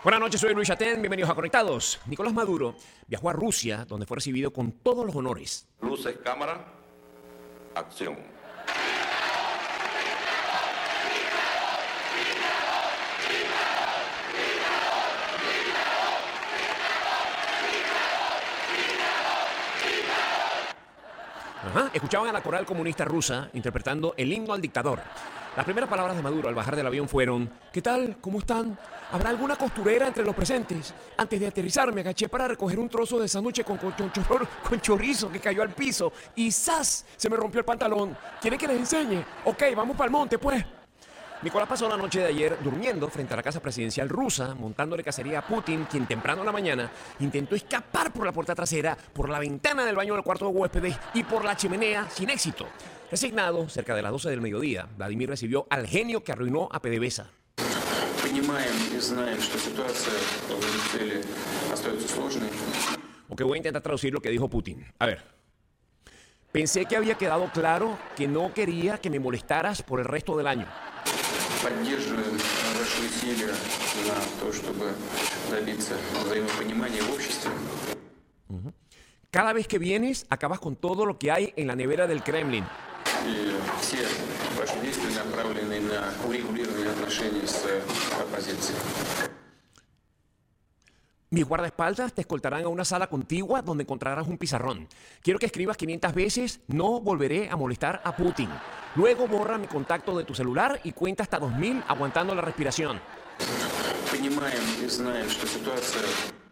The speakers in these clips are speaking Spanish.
Buenas noches, soy Luis Chatén, bienvenidos a Conectados. Nicolás Maduro viajó a Rusia, donde fue recibido con todos los honores. Luces, cámara, acción. Escuchaban a la coral comunista rusa interpretando el himno al dictador. Las primeras palabras de Maduro al bajar del avión fueron: ¿qué tal? ¿Cómo están? ¿Habrá alguna costurera entre los presentes? Antes de aterrizar me agaché para recoger un trozo de sándwich con chorizo que cayó al piso y ¡zas! Se me rompió el pantalón. ¿Quieren que les enseñe? Ok, vamos para el monte pues. Nicolás pasó la noche de ayer durmiendo frente a la casa presidencial rusa, montándole cacería a Putin, quien temprano en la mañana intentó escapar por la puerta trasera, por la ventana del baño del cuarto de huéspedes y por la chimenea sin éxito. Resignado, cerca de las 12 del mediodía, Vladimir recibió al genio que arruinó a PDVSA. Ok, voy a intentar traducir lo que dijo Putin. A ver. Pensé que había quedado claro que no quería que me molestaras por el resto del año. Поддерживаем ваши усилия на то, чтобы добиться взаимопонимания в обществе. Cada vez que vienes, acabas con todo lo que hay en la nevera del Kremlin. И все ваши действия направлены на урегулирование отношений с оппозицией. Mis guardaespaldas te escoltarán a una sala contigua donde encontrarás un pizarrón. Quiero que escribas 500 veces: no volveré a molestar a Putin. Luego borra mi contacto de tu celular y cuenta hasta 2000 aguantando la respiración. Понимаем и знаем, что ситуация...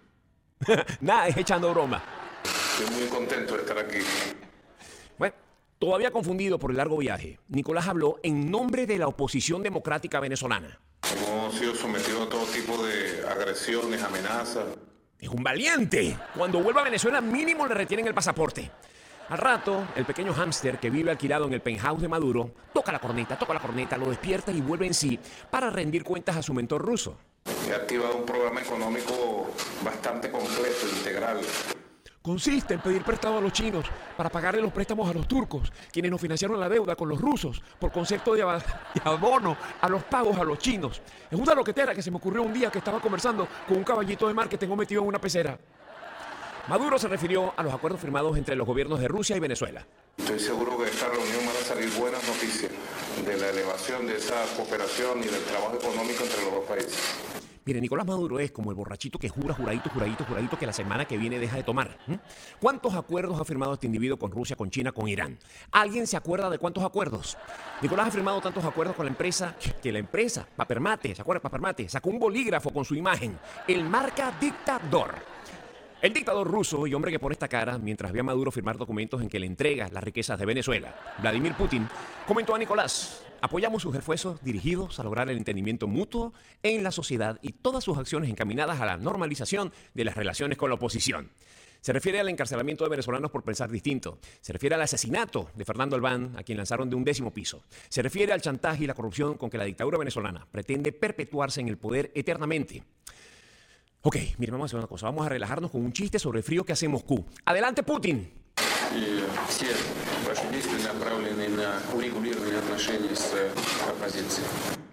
Nada, es echando broma. Estoy muy contento de estar aquí. Bueno, todavía confundido por el largo viaje, Nicolás habló en nombre de la oposición democrática venezolana. Hemos sido sometidos a todo tipo de agresiones, amenazas. Es un valiente. Cuando vuelva a Venezuela, mínimo le retienen el pasaporte. Al rato, el pequeño hámster que vive alquilado en el penthouse de Maduro toca la corneta, lo despierta y vuelve en sí para rendir cuentas a su mentor ruso. He activado un programa económico bastante completo, integral. Consiste en pedir prestado a los chinos para pagarle los préstamos a los turcos, quienes nos financiaron la deuda con los rusos por concepto de abono a los pagos a los chinos. Es una loquetera que se me ocurrió un día que estaba conversando con un caballito de mar que tengo metido en una pecera. Maduro se refirió a los acuerdos firmados entre los gobiernos de Rusia y Venezuela. Estoy seguro que de esta reunión van a salir buenas noticias de la elevación de esa cooperación y del trabajo económico entre los dos países. Mire, Nicolás Maduro es como el borrachito que jura juradito que la semana que viene deja de tomar. ¿Cuántos acuerdos ha firmado este individuo con Rusia, con China, con Irán? ¿Alguien se acuerda de cuántos acuerdos? Nicolás ha firmado tantos acuerdos con la empresa que la empresa, Papermate, ¿se acuerda? Papermate, sacó un bolígrafo con su imagen, el marca dictador. El dictador ruso y hombre que pone esta cara mientras ve a Maduro firmar documentos en que le entrega las riquezas de Venezuela, Vladimir Putin, comentó a Nicolás: apoyamos sus esfuerzos dirigidos a lograr el entendimiento mutuo en la sociedad y todas sus acciones encaminadas a la normalización de las relaciones con la oposición. Se refiere al encarcelamiento de venezolanos por pensar distinto. Se refiere al asesinato de Fernando Albán, a quien lanzaron de un 10º piso. Se refiere al chantaje y la corrupción con que la dictadura venezolana pretende perpetuarse en el poder eternamente. Ok, mire, vamos a hacer una cosa. Vamos a relajarnos con un chiste sobre el frío que hace Moscú. ¡Adelante, Putin! И все ваши действия направлены на урегулирование отношений с оппозицией.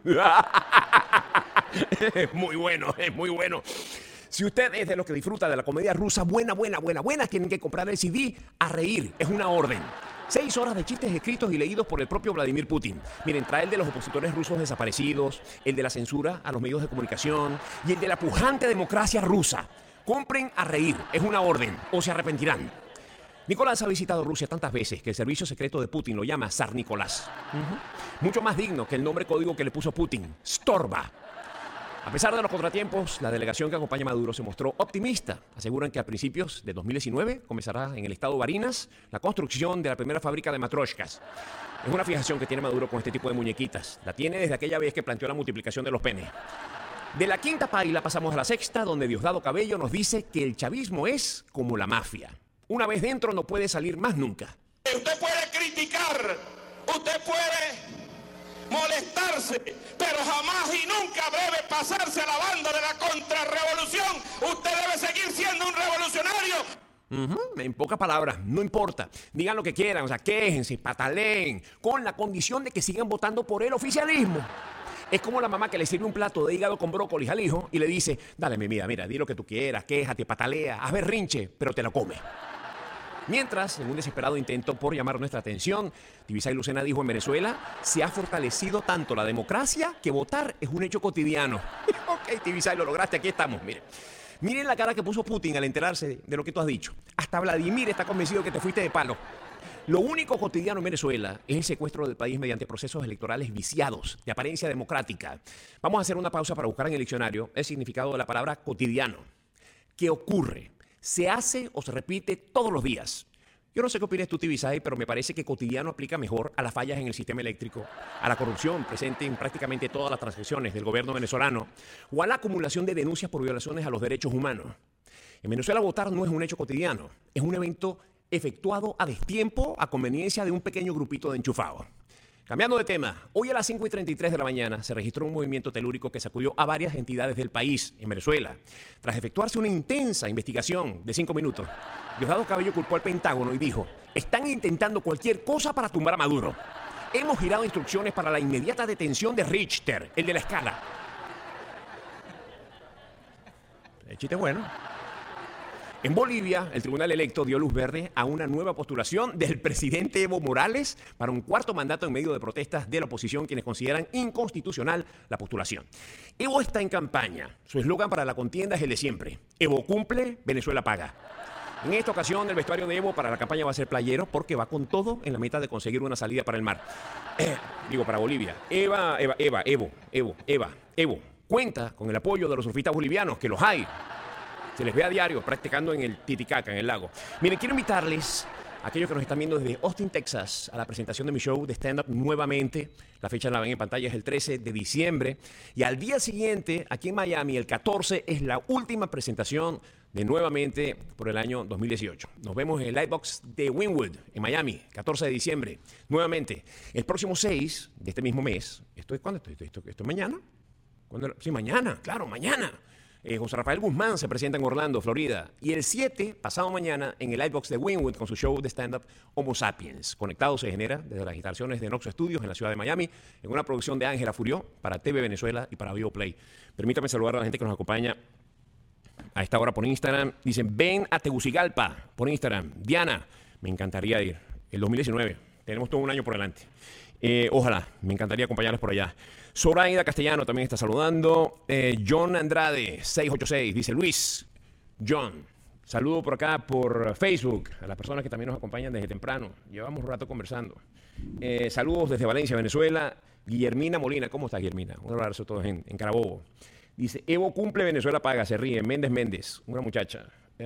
Es muy bueno, es muy bueno. Si usted es de los que disfruta de la comedia rusa buena, tienen que comprar el CD A Reír. Es una orden. 6 horas de chistes escritos y leídos por el propio Vladimir Putin. Miren, trae el de los opositores rusos desaparecidos, el de la censura a los medios de comunicación y el de la pujante democracia rusa. Compren A Reír. Es una orden. O se arrepentirán. Nicolás ha visitado Rusia tantas veces que el servicio secreto de Putin lo llama Zar Nicolás. Mucho más digno que el nombre código que le puso Putin, Storba. A pesar de los contratiempos, la delegación que acompaña a Maduro se mostró optimista. Aseguran que a principios de 2019 comenzará en el estado Barinas la construcción de la primera fábrica de matryoshkas. Es una fijación que tiene Maduro con este tipo de muñequitas. La tiene desde aquella vez que planteó la multiplicación de los penes. De la quinta paila pasamos a la sexta, donde Diosdado Cabello nos dice que el chavismo es como la mafia. Una vez dentro no puede salir más nunca. Usted puede criticar, usted puede molestarse, pero jamás y nunca debe pasarse a la banda de la contrarrevolución. Usted debe seguir siendo un revolucionario. En pocas palabras, no importa. Digan lo que quieran, o sea, quéjense, pataleen, con la condición de que sigan votando por el oficialismo. Es como la mamá que le sirve un plato de hígado con brócolis al hijo y le dice, dale mi vida, mira, di lo que tú quieras, quéjate, patalea, haz berrinche, pero te la come. Mientras, en un desesperado intento por llamar nuestra atención, Tibisay Lucena dijo en Venezuela, se ha fortalecido tanto la democracia que votar es un hecho cotidiano. Ok, Tibisay, lo lograste, aquí estamos, mire. Miren la cara que puso Putin al enterarse de lo que tú has dicho. Hasta Vladimir está convencido que te fuiste de palo. Lo único cotidiano en Venezuela es el secuestro del país mediante procesos electorales viciados, de apariencia democrática. Vamos a hacer una pausa para buscar en el diccionario el significado de la palabra cotidiano. ¿Qué ocurre? ¿Se hace o se repite todos los días? Yo no sé qué opinas tú, Tibisay, pero me parece que cotidiano aplica mejor a las fallas en el sistema eléctrico, a la corrupción presente en prácticamente todas las transacciones del gobierno venezolano o a la acumulación de denuncias por violaciones a los derechos humanos. En Venezuela votar no es un hecho cotidiano, es un evento efectuado a destiempo a conveniencia de un pequeño grupito de enchufados. Cambiando de tema, hoy a las 5:33 de la mañana se registró un movimiento telúrico que sacudió a varias entidades del país, en Venezuela. Tras efectuarse una intensa investigación de 5 minutos, Diosdado Cabello culpó al Pentágono y dijo, están intentando cualquier cosa para tumbar a Maduro. Hemos girado instrucciones para la inmediata detención de Richter, el de la escala. El chiste es bueno. En Bolivia, el tribunal electo dio luz verde a una nueva postulación del presidente Evo Morales para un cuarto mandato en medio de protestas de la oposición, quienes consideran inconstitucional la postulación. Evo está en campaña. Su eslogan para la contienda es el de siempre. Evo cumple, Venezuela paga. En esta ocasión, el vestuario de Evo para la campaña va a ser playero porque va con todo en la meta de conseguir una salida para el mar. Para Bolivia. Evo cuenta con el apoyo de los surfistas bolivianos, que los hay. Se les ve a diario practicando en el Titicaca, en el lago. Miren, quiero invitarles a aquellos que nos están viendo desde Austin, Texas, a la presentación de mi show de stand-up nuevamente. La fecha la ven en pantalla, es el 13 de diciembre. Y al día siguiente, aquí en Miami, el 14, es la última presentación de nuevamente por el año 2018. Nos vemos en el Lightbox de Wynwood, en Miami, 14 de diciembre. Nuevamente, el próximo 6 de este mismo mes. ¿Cuándo estoy? ¿Esto es mañana? Sí, mañana, claro, mañana. José Rafael Guzmán se presenta en Orlando, Florida. Y el 7, pasado mañana, en el Lightbox de Wynwood con su show de stand-up Homo Sapiens. Conectado se genera desde las instalaciones de Noxo Studios en la ciudad de Miami, en una producción de Ángela Furió para TV Venezuela y para Bioplay. Permítame saludar a la gente que nos acompaña a esta hora por Instagram. Dicen, ven a Tegucigalpa por Instagram. Diana, me encantaría ir. El 2019, tenemos todo un año por delante. Ojalá, me encantaría acompañarles por allá. Zoraida Castellano también está saludando. John Andrade, 686, dice Luis. John, saludo por acá por Facebook a las personas que también nos acompañan desde temprano. Llevamos un rato conversando. Saludos desde Valencia, Venezuela. Guillermina Molina, ¿cómo estás, Guillermina? Un abrazo a todos en Carabobo. Dice, Evo cumple, Venezuela paga, se ríe. Méndez, una muchacha.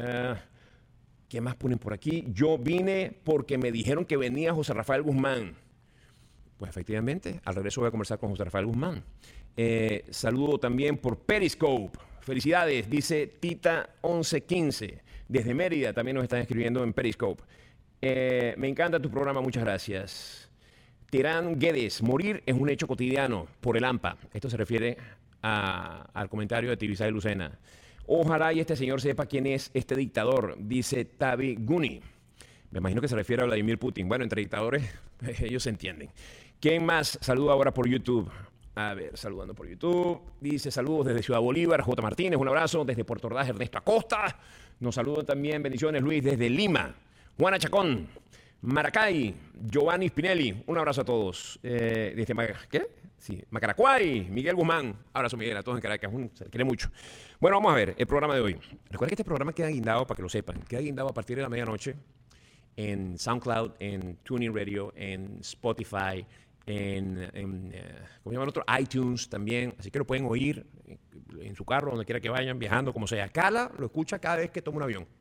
¿Qué más ponen por aquí? Yo vine porque me dijeron que venía José Rafael Guzmán. Pues efectivamente, al regreso voy a conversar con José Rafael Guzmán. Saludo también por Periscope. Felicidades, dice Tita1115. Desde Mérida también nos están escribiendo en Periscope. Me encanta tu programa, muchas gracias. Terán Guedes, morir es un hecho cotidiano por el AMPA. Esto se refiere al comentario de Tibisay Lucena. Ojalá y este señor sepa quién es este dictador, dice Tavi Guni. Me imagino que se refiere a Vladimir Putin. Bueno, entre dictadores, ellos se entienden. ¿Quién más saluda ahora por YouTube? A ver, saludando por YouTube. Dice saludos desde Ciudad Bolívar, J. Martínez, un abrazo. Desde Puerto Ordaz, Ernesto Acosta. Nos saludan también, bendiciones, Luis, desde Lima. Juana Chacón, Maracay, Giovanni Spinelli. Un abrazo a todos. Desde Macaracuay, Miguel Guzmán. Abrazo, Miguel, a todos en Caracas. Se quiere mucho. Bueno, vamos a ver el programa de hoy. Recuerda que este programa queda guindado, para que lo sepan, queda guindado a partir de la medianoche en SoundCloud, en TuneIn Radio, en Spotify, ¿cómo llaman otro? iTunes también. Así que lo pueden oír en su carro, donde quiera que vayan, viajando, como sea. Carla lo escucha cada vez que toma un avión.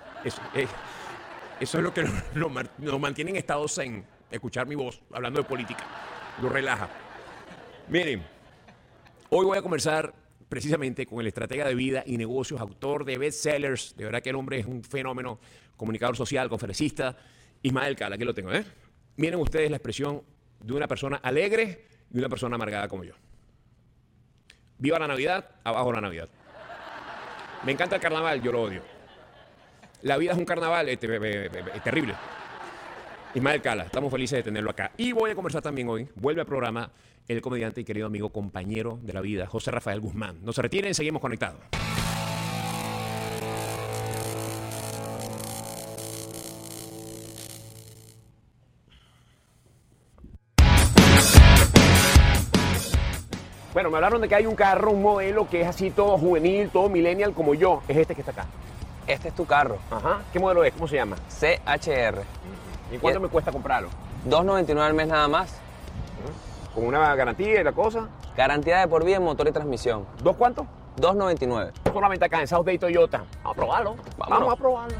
Eso es lo que nos mantiene en estado zen, escuchar mi voz hablando de política. Lo relaja. Miren, hoy voy a conversar precisamente con el estratega de vida y negocios, autor de bestsellers. De verdad que el hombre es un fenómeno, comunicador social, conferencista. Ismael Cala, aquí lo tengo, ¿eh? Miren ustedes la expresión de una persona alegre y una persona amargada como yo. Viva la Navidad, abajo la Navidad. Me encanta el carnaval, yo lo odio. La vida es un carnaval terrible. Ismael Cala, estamos felices de tenerlo acá. Y voy a conversar también hoy, vuelve al programa el comediante y querido amigo, compañero de la vida, José Rafael Guzmán. No se retiren, seguimos conectados. Bueno, me hablaron de que hay un carro, un modelo que es así todo juvenil, todo millennial como yo. Es este que está acá. Este es tu carro, Ajá. ¿Qué modelo es? ¿Cómo se llama? CHR. ¿Y cuánto me cuesta comprarlo? $2.99 al mes nada más. ¿Con una garantía y la cosa? Garantía de por vida en motor y transmisión. ¿Dos cuántos? $2.99. Solamente acá en South Bay Toyota. Vamos a probarlo. Vámonos. Vamos a probarlo.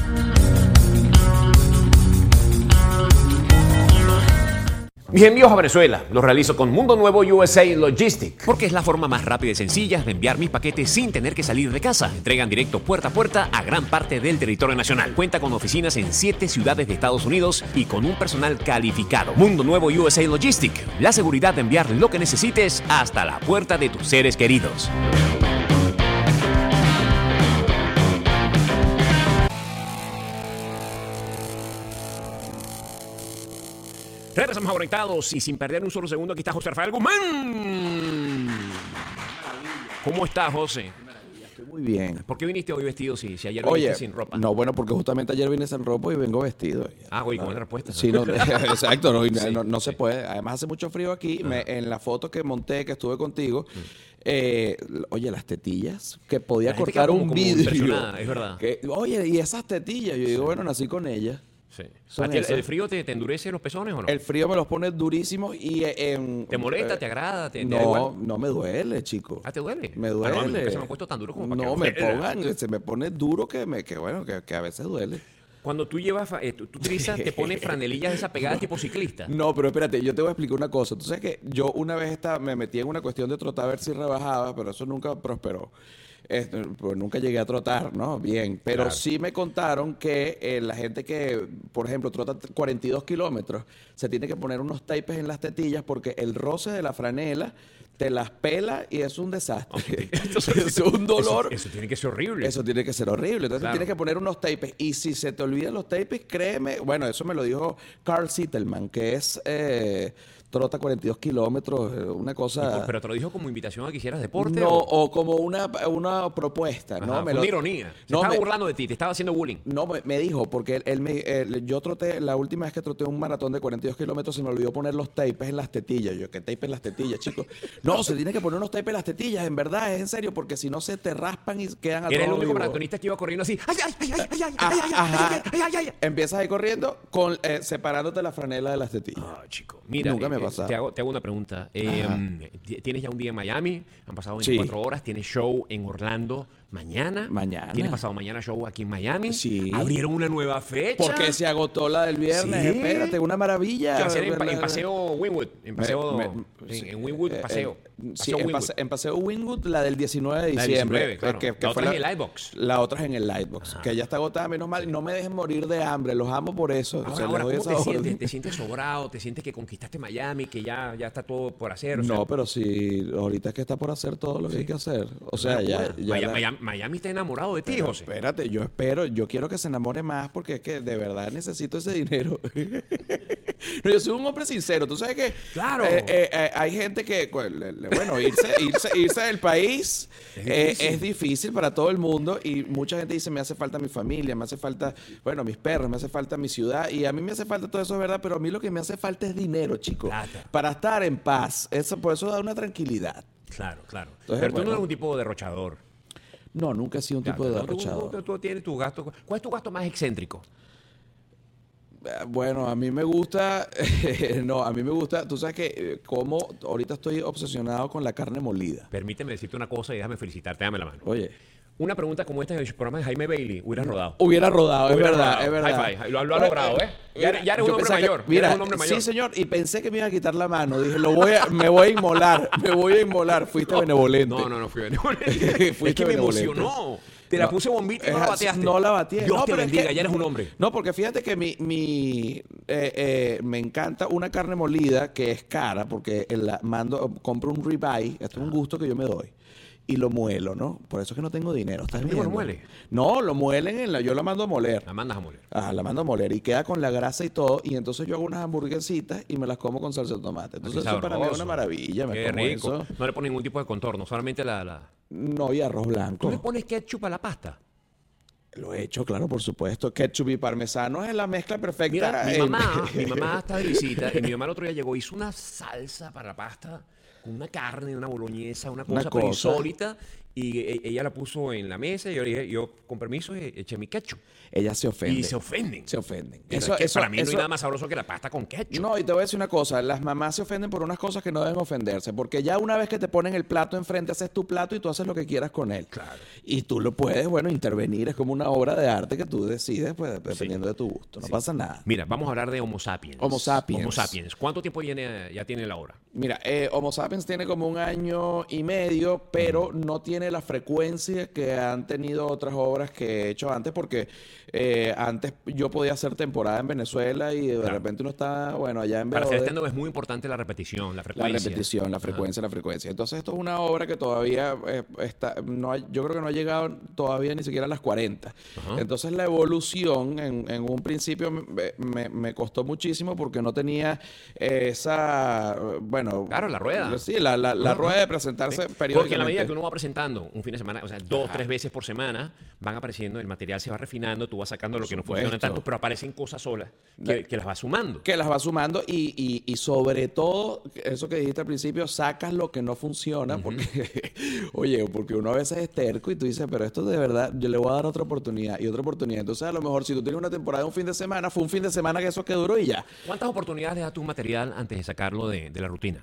Mis envíos a Venezuela los realizo con Mundo Nuevo USA Logistics, porque es la forma más rápida y sencilla de enviar mis paquetes sin tener que salir de casa. Entregan directo puerta a puerta a gran parte del territorio nacional. Cuenta con oficinas en 7 ciudades de Estados Unidos y con un personal calificado. Mundo Nuevo USA Logistics, la seguridad de enviar lo que necesites hasta la puerta de tus seres queridos. Regresamos a Conectados y sin perder un solo segundo, aquí está José Rafael Guzmán. ¿Cómo estás, José? Estoy muy bien. ¿Por qué viniste hoy vestido si ayer Oye, viniste sin ropa? no, bueno, porque justamente ayer vine sin ropa y vengo vestido. Oye, con otra respuesta. Sí, no, exacto, no, Sí, no se sí. puede. Además hace mucho frío aquí. En la foto que monté, que estuve contigo, oye, las tetillas, que podía La gente cortar queda un como vidrio. impresionada, es verdad. Oye, y esas tetillas, yo digo, bueno, nací con ellas. Sí. Son ¿A ti esas. el frío te endurece los pezones o no? El frío me los pone durísimos y ¿Te molesta? ¿Te agrada? ¿Te da no, igual? no me duele, chico. ¿Te duele? Me No, duele. a mí nunca se me ha puesto tan duro como para No, que me duela. pongan, se me pone duro que a veces duele. Cuando tú llevas, tú utilizas, te pones franelillas de esa pegada tipo ciclista. No, pero espérate, yo te voy a explicar una cosa. Tú sabes que yo una vez me metí en una cuestión de trotar a ver si rebajaba, pero eso nunca prosperó. Pues nunca llegué a trotar, ¿no? Bien, pero Claro. sí me contaron que la gente que, por ejemplo, trota 42 kilómetros, se tiene que poner unos tapes en las tetillas porque el roce de la franela te las pela y es un desastre. Es un dolor. Eso tiene que ser horrible. Eso tiene que ser horrible. Entonces Claro. tienes que poner unos tapes. Y si se te olvidan los tapes, créeme. Bueno, eso me lo dijo Carl Sittelman, que es trota 42 kilómetros, una cosa. Pero te lo dijo como invitación a que hicieras deporte. No, ¿o? o como una propuesta. Ajá, ¿no? fue una ironía. Se No, estaba burlando de ti, te estaba haciendo bullying. No, me dijo, porque yo troté, la última vez que troté un maratón de 42 kilómetros, se me olvidó poner los tapes en las tetillas. Yo, ¿qué tapes en las tetillas, chicos? No, se tiene que poner unos tapes en las tetillas, en verdad, es en serio, porque si no se te raspan y quedan al Eres el rojo único vivo. maratonista que iba corriendo así. ¡Ay, ay, ay, ay, ay, ay, Ah, ay, ay, ajá. ay, ay, ay, ay! Empiezas ahí corriendo separándote la franela de las tetillas. Chico, mira, Nunca me ha pasado. te hago una pregunta. Tienes ya un día en Miami, han pasado Sí. 24 horas, tienes show en Orlando mañana. Mañana. Tienes pasado mañana show aquí en Miami. Sí. Abrieron una nueva fecha. Porque se agotó la del viernes. Sí. Espérate, una maravilla. Que va a ser en Paseo Winwood. En Paseo, sí, en Winwood, Paseo. Sí, Paseo en, Winwood. en Paseo Winwood, la del 19 de La del diciembre. 19, claro. La fue otra es en el Lightbox. La otra es en el Lightbox, que ya está agotada, menos mal. No me dejen morir de hambre, los amo por eso. Ahora, O sea, ahora, les doy ¿cómo esa te orden. sientes? ¿Te sientes sobrado? ¿Te sientes que conquistaste Miami, que ya está todo por hacer? O sea, No, pero sí, ahorita es que está por hacer todo lo que hay que hacer. O sea, ya Miami está enamorado de ti, Pero José. espérate, yo quiero que se enamore más porque es que de verdad necesito ese dinero. No, yo soy un hombre sincero, tú sabes que Claro. hay gente que, bueno, irse del país es difícil para todo el mundo y mucha gente dice, me hace falta mi familia, me hace falta, bueno, mis perros, me hace falta mi ciudad y a mí me hace falta todo eso, es verdad, pero a mí lo que me hace falta es dinero, chico, Plata. para estar en paz. Por eso da una tranquilidad. Claro, claro. Entonces, Pero tú no bueno. eres un tipo derrochador. No, nunca he sido un tipo de derrochador. Tú tienes tu gasto. ¿Cuál es tu gasto más excéntrico? Bueno, a mí me gusta, tú sabes que como ahorita estoy obsesionado con la carne molida. Permíteme decirte una cosa y déjame felicitarte, dame la mano. Oye, Una pregunta como esta en el programa de Jaime Bailey hubiera rodado. hubiera rodado, es Hubiera verdad, rodado. es verdad. High five. Lo ha logrado, ¿eh? Ya eres un Yo hombre pensaba que- mayor. Ya Mira, eres un hombre mayor. sí, señor, y pensé que me iba a quitar la mano. Dije, me voy a inmolar. Fuiste benevolente. No fui benevolente. Es Fuiste que me benevolente. emocionó. Te la No, puse bombita y no es la así, bateaste. no la bateé. Dios No, te pero es bendiga, que- ya eres un hombre. No, porque fíjate que me encanta una carne molida que es cara, porque compro un ribeye, esto es un gusto que yo me doy. y lo muelo, ¿no? Por eso es que no tengo dinero, ¿estás ¿Tú mismo viendo? lo mueles? No, lo muelen yo la mando a moler. La mandas a moler. La mando a moler y queda con la grasa y todo. Y entonces yo hago unas hamburguesitas y me las como con salsa de tomate. Entonces Qué eso para mí es sabroso. una maravilla. Me Qué como rico. eso. No le pones ningún tipo de contorno, solamente la... No, y arroz ¿Tú blanco. le pones ketchup a la pasta? Lo he hecho, claro, por supuesto. Ketchup y parmesano es la mezcla perfecta. Mira, mi mamá está de visita y mi mamá el otro día llegó, hizo una salsa para la pasta con una carne, una boloñesa, una cosa, pero cosa. insólita. Y ella la puso en la mesa y yo le dije, yo con permiso eché mi ketchup. Ella se ofende. Y se ofenden. Se ofenden. Pero es que para mí no hay nada más sabroso que la pasta con ketchup. No, y te voy a decir una cosa, las mamás se ofenden por unas cosas que no deben ofenderse, porque ya una vez que te ponen el plato enfrente, haces tu plato y tú haces lo que quieras con él. Claro. Y tú lo puedes, bueno, intervenir, es como una obra de arte que tú decides, pues, dependiendo de tu gusto, no pasa nada. Mira, vamos a hablar de Homo sapiens. Homo sapiens. Homo sapiens. ¿Cuánto tiempo ya tiene la obra? Mira, Homo sapiens tiene como 1 año y medio, pero no tiene la frecuencia que han tenido otras obras que he hecho antes, porque antes yo podía hacer temporada en Venezuela y de repente uno está, bueno, allá en Para hacer BOD. stand-up es muy importante la repetición, la frecuencia. La repetición, la frecuencia. Entonces esto es una obra que todavía yo creo que no ha llegado todavía ni siquiera a las 40. Ajá. Entonces la evolución en un principio me costó muchísimo porque no tenía esa, bueno... Claro, la rueda. Sí, la rueda de presentarse periódicamente. Porque en la medida que uno va presentando un fin de semana, o sea, 2, 3 veces por semana, van apareciendo, el material se va refinando, tú vas sacando lo que no funciona supuesto. tanto, pero aparecen cosas solas que las vas sumando. Que las va sumando y sobre todo, eso que dijiste al principio, sacas lo que no funciona porque, oye, porque uno a veces es terco y tú dices, pero esto de verdad, yo le voy a dar otra oportunidad y otra oportunidad. Entonces, a lo mejor si tú tienes una temporada de un fin de semana, fue un fin de semana que eso que duró y ya. ¿Cuántas oportunidades da tu material antes de sacarlo de la rutina?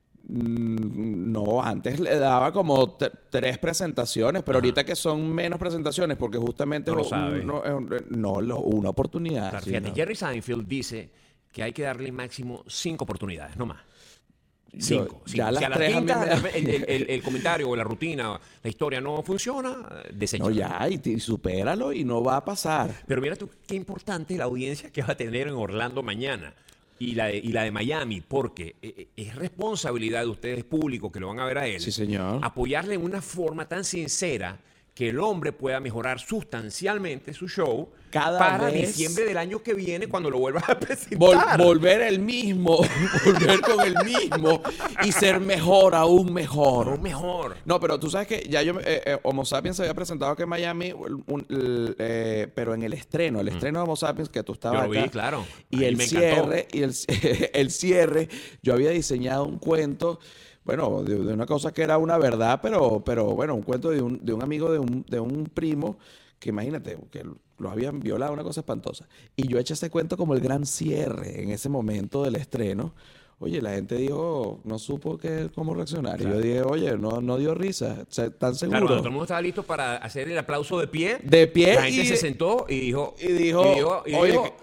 No, antes le daba como 3 presentaciones, pero ahorita que son menos presentaciones, porque justamente No lo sabe. una oportunidad. Claro, sí, fíjate, no. Jerry Seinfeld dice que hay que darle máximo 5 oportunidades, no más. 5. ya Si las a la 3 a mí quinta me- el comentario o la rutina, la historia no funciona, desecha. No, ya, y supéralo y no va a pasar. Pero mira tú, qué importante la audiencia que va a tener en Orlando mañana y la de Miami, porque es responsabilidad de ustedes, público, que lo van a ver a él, Sí, señor. apoyarle en una forma tan sincera que el hombre pueda mejorar sustancialmente su show Cada para vez- diciembre del año que viene cuando lo vuelvas a presentar. Volver el mismo, volver con el mismo y ser mejor, aún mejor. Aún mejor. No, pero tú sabes que ya Homo Sapiens se había presentado aquí en Miami, pero en el estreno de Homo Sapiens, que tú estabas Yo lo vi, acá, claro. Y Ahí el me encantó. cierre, el cierre, yo había diseñado un cuento, bueno, de una cosa que era una verdad, pero bueno, un cuento de un amigo de un primo, que imagínate, que lo habían violado, una cosa espantosa. Y yo eché ese cuento como el gran cierre en ese momento del estreno. Oye, la gente dijo, no supo cómo reaccionar. Y yo dije, oye, no dio risa. ¿Están seguros? Claro, cuando todo el mundo estaba listo para hacer el aplauso de pie, De pie la gente y- se sentó y dijo... y dijo, oye, dijo,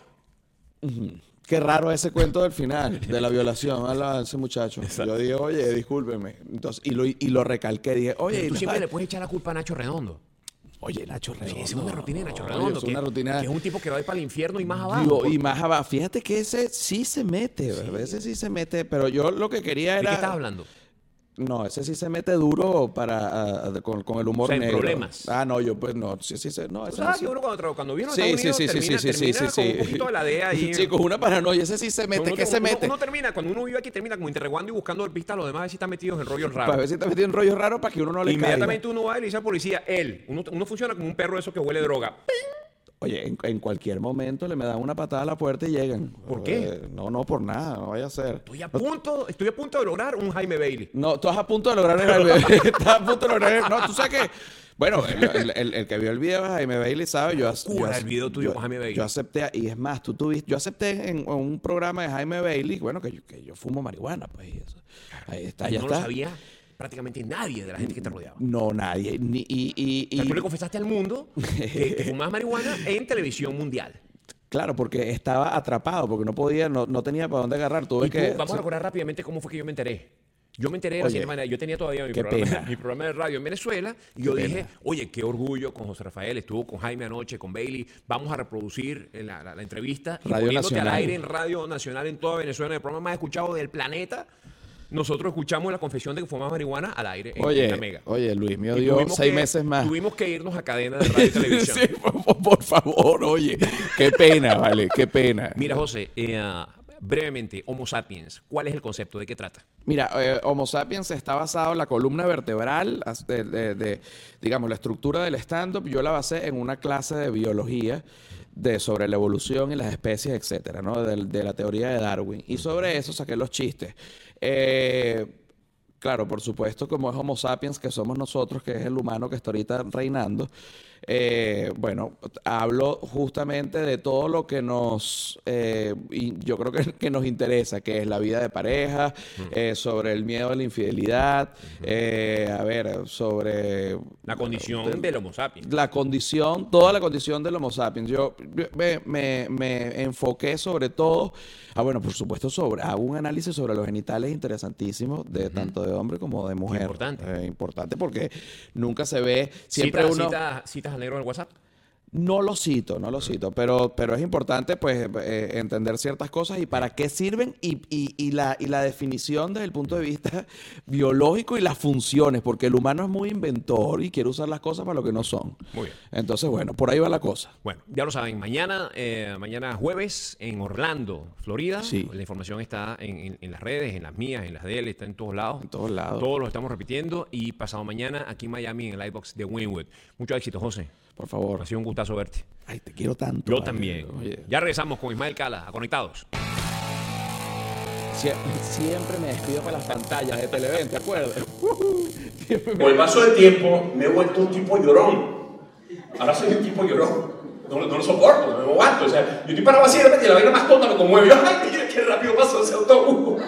Qué raro ese cuento del final, de la violación a ese muchacho. Yo dije, oye, discúlpeme. Entonces, y lo recalqué. Dije, oye, tú siempre le puedes echar la culpa a Nacho Redondo. oye, Nacho Redondo. Sí, esa es una rutina de Nacho Oye, Redondo. es una rutina. Que es un tipo que va a ir para el infierno y más abajo. Digo, y más abajo. Fíjate que ese sí se mete, ¿verdad? Ese sí se mete. Pero yo lo que quería ¿De era. qué estás hablando? No, ese sí se mete duro con el humor O sea, en negro. problemas. No, yo pues no. Sí, no, ¿Tú ese sabes sí. que uno cuando viene a Sí, Estados sí, Unidos termina con un poquito de la DEA ahí? Sí, con una paranoia. Ese sí se mete. Uno- ¿Qué se uno- mete? Uno termina, cuando uno vive aquí, termina como interrogando y buscando el pista a los demás a ver si están metidos en rollos Para raros. ver si te metido en rollo raro para que uno no le Inmediatamente caiga. uno va y le dice al policía, uno funciona como un perro de esos que huele droga. Oye, en cualquier momento le me dan una patada a la puerta y llegan. ¿Por qué? No, por nada. No vaya a ser. Estoy a punto de lograr un Jaime Bailey. No, tú estás a punto de lograr estás a punto de lograr no, tú sabes que bueno, el que vio el video de Jaime Bailey sabe, Locura el video tuyo con Jaime Bailey. Yo acepté, y es más, tú tuviste, yo acepté en un programa de Jaime Bailey, bueno, que yo fumo marihuana, pues, y eso. Ahí está, ya no está. lo sabía prácticamente nadie de la gente que te rodeaba. No, nadie. O sea, tú le confesaste al mundo que fumabas marihuana en televisión mundial. Claro, porque estaba atrapado, porque no podía, no tenía para dónde agarrar. Tuve Y tú, que. vamos a recordar rápidamente cómo fue que yo me enteré. Yo me enteré de la Oye, siguiente manera. Yo tenía todavía qué pena. mi programa de radio en Venezuela y yo Qué dije, pena. oye, qué orgullo con José Rafael. Estuvo con Jaime anoche, con Bailey. Vamos a reproducir la entrevista y Radio poniéndote Nacional. al aire en Radio Nacional en toda Venezuela, el programa más escuchado del planeta. nosotros escuchamos la confesión de que fumaba marihuana al aire en la Mega. Oye, Luis mío Y dio tuvimos 6 que- meses más. Tuvimos que irnos a cadena de radio y televisión. Sí, por favor, oye. Qué pena, vale, qué pena. Mira, José, brevemente, Homo sapiens, ¿cuál es el concepto? ¿De qué trata? Mira, Homo sapiens está basado en la columna vertebral, digamos, la estructura del stand-up. Yo la basé en una clase de biología sobre la evolución y las especies, etcétera, ¿no? De la teoría de Darwin. Y sobre eso saqué los chistes. Claro, por supuesto, como es Homo sapiens, que somos nosotros, que es el humano que está ahorita reinando, bueno, hablo justamente de todo lo que y yo creo que nos interesa, que es la vida de pareja, sobre el miedo a la infidelidad, a ver, sobre La condición del Homo sapiens. toda la condición del Homo sapiens. Yo me enfoqué sobre todo, bueno, por supuesto, hago un análisis sobre los genitales interesantísimos, tanto de hombre como de mujer. Importante. Importante porque nunca se ve, siempre ¿Citas al negro del WhatsApp? no lo cito, pero es importante pues entender ciertas cosas y para qué sirven y la definición desde el punto de vista biológico y las funciones, porque el humano es muy inventor y quiere usar las cosas para lo que no son. Muy bien. Entonces, bueno, por ahí va la cosa. Bueno, ya lo saben, mañana jueves en Orlando, Florida. Sí. La información está en las redes, en las mías, en las de él, está en todos lados. En todos lados. Todos lo estamos repitiendo. Y pasado mañana aquí en Miami, en el Livebox de Wynwood. Mucho éxito, José. Por favor. Ha sido un gustazo verte. Ay, te quiero tanto. Yo vale. también. Oye, Ya regresamos con Ismael Cala, a Conectados. siempre me despido para las pantallas de Televen, ¿te acuerdas? Con el paso del tiempo me he vuelto un tipo llorón. Ahora soy un tipo llorón. No lo soporto, no me aguanto. O sea, yo estoy parado así de repente y la vaina más tonta me conmueve. Yo, ay, mira qué rápido pasó ese autobús.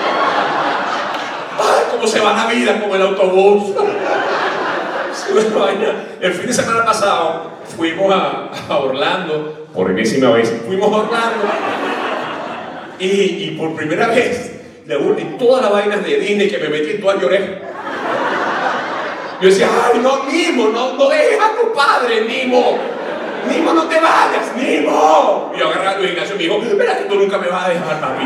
Ay, cómo se va la vida con el autobús. Una vaina. El fin de semana pasado fuimos a Orlando, por enésima vez. Fuimos a Orlando y por primera vez, en todas las vainas de Disney que me metí en todas lloré. Yo decía, ay, no, Nimo, no dejes a tu padre, Nimo. Nimo, no te vayas, Nimo. Y yo agarré a Luis Ignacio y me dijo, espera que tú nunca me vas a dejar, papi.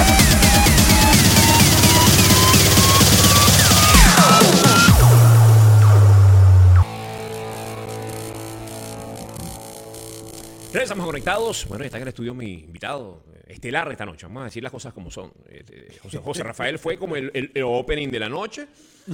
Regresamos conectados. Bueno, está en el estudio mi invitado estelar esta noche. Vamos a decir las cosas como son. José Rafael fue como el opening de la noche.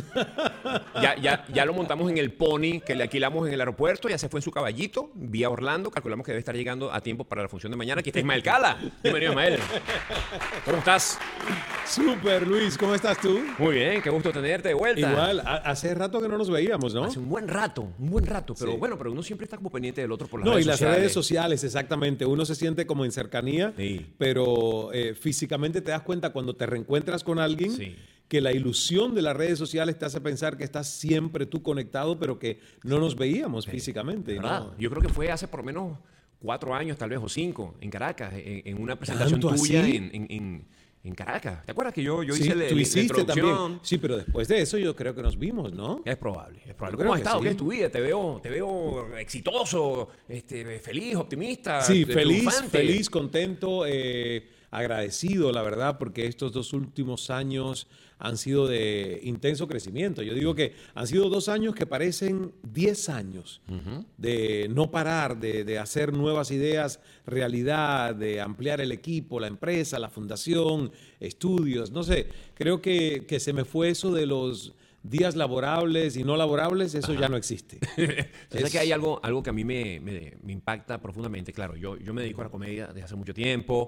Ya lo montamos en el pony que le alquilamos en el aeropuerto. Ya se fue en su caballito vía Orlando. Calculamos que debe estar llegando a tiempo para la función de mañana. Aquí está Ismael Cala. Bienvenido, Ismael. ¿Cómo estás? Súper, Luis. ¿Cómo estás tú? Muy bien, qué gusto tenerte de vuelta. Igual, hace rato que no nos veíamos, ¿no? Hace un buen rato. Pero Sí. bueno, pero uno siempre está como pendiente del otro por las No, redes y las sociales. redes sociales, exactamente. Uno se siente como en cercanía, Sí. pero físicamente te das cuenta cuando te reencuentras con alguien Sí. que la ilusión de las redes sociales te hace pensar que estás siempre tú conectado, pero que no nos veíamos físicamente. ¿Verdad? ¿no? Yo creo que fue hace por lo menos 4 años, tal vez, o 5, en Caracas, en una presentación ¿Tanto tuya así? en Caracas. ¿Te acuerdas que yo Sí, hice tú la hiciste introducción? también. Sí, pero después de eso yo creo que nos vimos, ¿no? Es probable. Yo ¿Cómo creo has que estado? sí. ¿Qué es tu vida? Te veo exitoso, feliz, optimista. Sí, triunfante. feliz, contento, agradecido, la verdad, porque estos 2 últimos años han sido de intenso crecimiento. Yo digo que han sido 2 años que parecen 10 años de no parar, de hacer nuevas ideas realidad, de ampliar el equipo, la empresa, la fundación, estudios, no sé. Creo que se me fue eso de los días laborables y no laborables, eso ya no existe. ¿Sabes que hay algo que a mí me impacta profundamente? Claro, yo me dedico a la comedia desde hace mucho tiempo,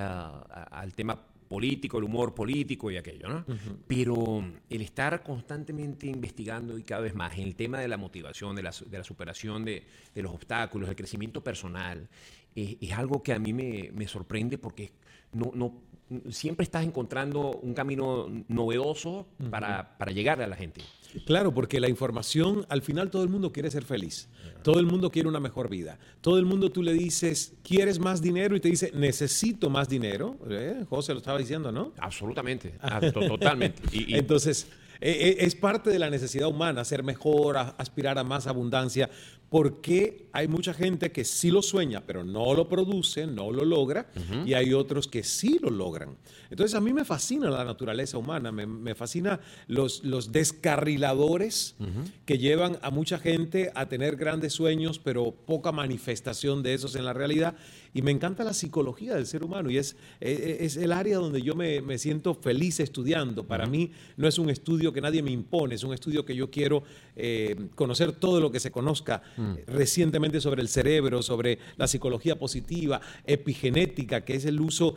al tema político, el humor político y aquello, ¿no? Pero el estar constantemente investigando y cada vez más en el tema de la motivación, de la superación de los obstáculos, del crecimiento personal, es algo que a mí me sorprende porque no siempre estás encontrando un camino novedoso para llegar a la gente. Claro, porque la información, al final todo el mundo quiere ser feliz. Todo el mundo quiere una mejor vida. Todo el mundo tú le dices, ¿quieres más dinero? Y te dice, necesito más dinero. José lo estaba diciendo, ¿no? Absolutamente, totalmente. Entonces, es parte de la necesidad humana, ser mejor, aspirar a más abundancia. por qué hay mucha gente que sí lo sueña, pero no lo produce, no lo logra, y hay otros que sí lo logran. Entonces a mí me fascina la naturaleza humana, me fascina los descarriladores que llevan a mucha gente a tener grandes sueños, pero poca manifestación de esos en la realidad. Y me encanta la psicología del ser humano y es el área donde yo me siento feliz estudiando. Para mí no es un estudio que nadie me impone, es un estudio que yo quiero conocer todo lo que se conozca recientemente sobre el cerebro, sobre la psicología positiva, epigenética, que es el uso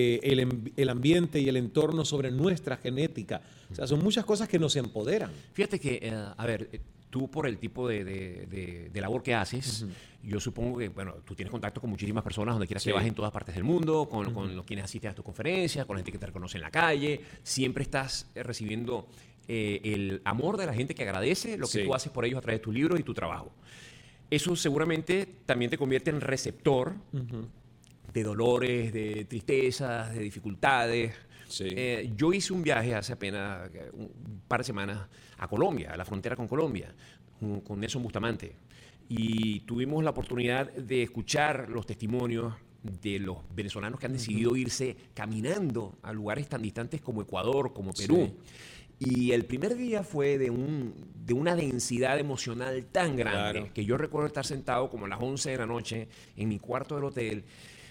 del ambiente y el entorno sobre nuestra genética. O sea, son muchas cosas que nos empoderan. Fíjate que, a ver, tú por el tipo de labor que haces, yo supongo que, bueno, tú tienes contacto con muchísimas personas donde quieras que vas en todas partes del mundo, con los quienes asisten a tus conferencias, con la gente que te reconoce en la calle. Siempre estás recibiendo el amor de la gente que agradece lo que tú haces por ellos a través de tus libros y tu trabajo. Eso seguramente también te convierte en receptor de dolores, de tristezas, de dificultades. Sí. Yo hice un viaje hace apenas un par de semanas a Colombia, a la frontera con Colombia, con Nelson Bustamante. Y tuvimos la oportunidad de escuchar los testimonios de los venezolanos que han decidido irse caminando a lugares tan distantes como Ecuador, como Perú. Y el primer día fue de una densidad emocional tan grande que yo recuerdo estar sentado como a las 11 de la noche en mi cuarto del hotel,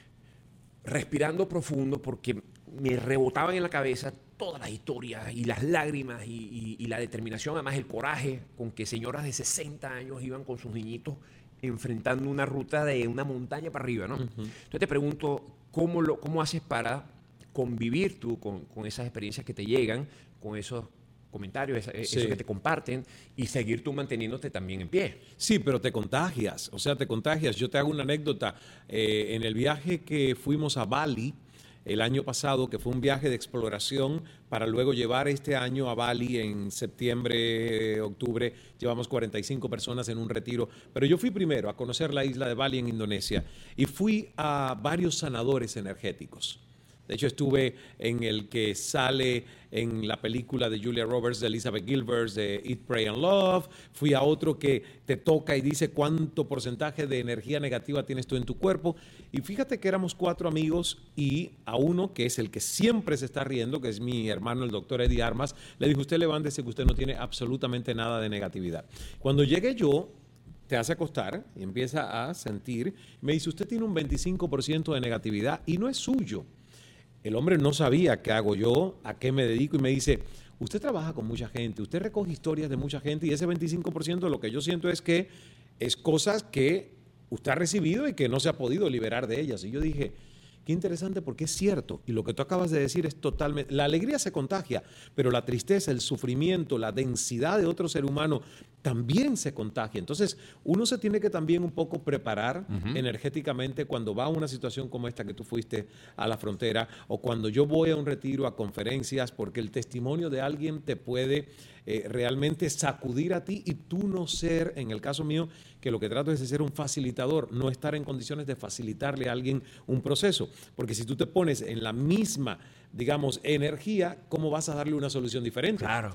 respirando profundo porque me rebotaban en la cabeza todas las historias y las lágrimas y la determinación, además el coraje con que señoras de 60 años iban con sus niñitos enfrentando una ruta de una montaña para arriba, ¿no? Entonces te pregunto, ¿cómo haces para convivir tú con esas experiencias que te llegan, con esos comentarios, eso que te comparten, y seguir tú manteniéndote también en pie? Sí, pero te contagias, o sea, te contagias. Yo te hago una anécdota. En el viaje que fuimos a Bali el año pasado, que fue un viaje de exploración para luego llevar este año a Bali en septiembre, octubre, llevamos 45 personas en un retiro, pero yo fui primero a conocer la isla de Bali en Indonesia y fui a varios sanadores energéticos. De hecho, estuve en el que sale en la película de Julia Roberts, de Elizabeth Gilbert, de Eat, Pray and Love. Fui a otro que te toca y dice cuánto porcentaje de energía negativa tienes tú en tu cuerpo. Y fíjate que éramos 4 amigos y a uno, que es el que siempre se está riendo, que es mi hermano, el doctor Eddie Armas, le dijo, usted levántese que usted no tiene absolutamente nada de negatividad. Cuando llegué yo, te hace acostar y empieza a sentir, me dice, usted tiene un 25% de negatividad y no es suyo. El hombre no sabía qué hago yo, a qué me dedico y me dice, usted trabaja con mucha gente, usted recoge historias de mucha gente y ese 25% lo que yo siento es que es cosas que usted ha recibido y que no se ha podido liberar de ellas. Y yo dije, qué interesante porque es cierto y lo que tú acabas de decir es totalmente, la alegría se contagia, pero la tristeza, el sufrimiento, la densidad de otro ser humano también se contagia. Entonces, uno se tiene que también un poco preparar energéticamente cuando va a una situación como esta que tú fuiste a la frontera o cuando yo voy a un retiro, a conferencias, porque el testimonio de alguien te puede realmente sacudir a ti y tú no ser, en el caso mío, que lo que trato es de ser un facilitador, no estar en condiciones de facilitarle a alguien un proceso. Porque si tú te pones en la misma, digamos, energía, ¿cómo vas a darle una solución diferente? Claro.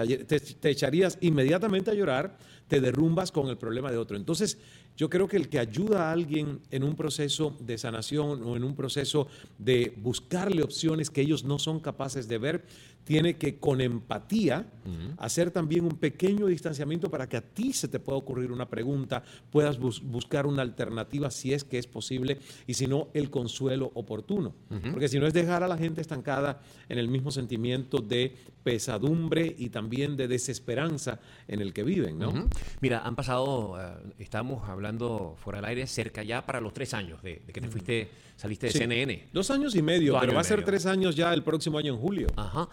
Te echarías inmediatamente a llorar, te derrumbas con el problema de otro. Entonces, yo creo que el que ayuda a alguien en un proceso de sanación o en un proceso de buscarle opciones que ellos no son capaces de ver, tiene que con empatía hacer también un pequeño distanciamiento para que a ti se te pueda ocurrir una pregunta, puedas buscar una alternativa si es que es posible y si no, el consuelo oportuno. Porque si no es dejar a la gente estancada en el mismo sentimiento de pesadumbre y también de desesperanza en el que viven, ¿no? Mira, han pasado, estamos hablando fuera del aire, cerca ya para los 3 años de que te saliste de CNN. 2 años y medio, 2 pero años va a y ser medio. 3 años ya el próximo año en julio. Ajá.